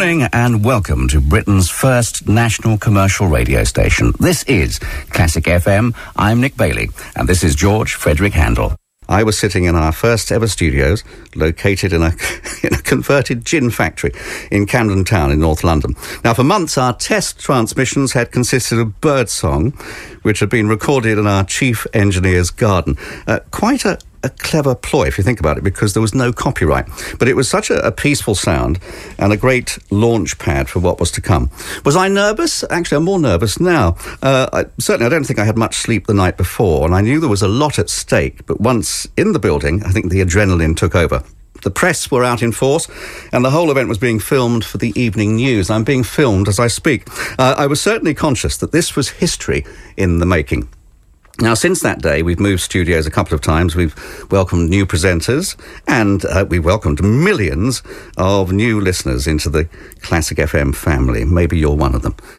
morning and welcome to Britain's first national commercial radio station. This is Classic FM. I'm Nick Bailey, and this is George Frederick Handel. I was sitting in our first ever studios, located in a converted gin factory in Camden Town in North London. Now, for months, our test transmissions had consisted of birdsong, which had been recorded in our chief engineer's garden. Quite a clever ploy, if you think about it, because there was no copyright. But it was such a peaceful sound and a great launch pad for what was to come. Was I nervous? Actually, I'm more nervous now. I don't think I had much sleep the night before, and I knew there was a lot at stake. But once in the building, I think the adrenaline took over. The press were out in force, and the whole event was being filmed for the evening news. I'm being filmed as I speak. I was certainly conscious that this was history in the making. Now, since that day, we've moved studios a couple of times. We've welcomed new presenters, and we welcomed millions of new listeners into the Classic FM family. Maybe you're one of them.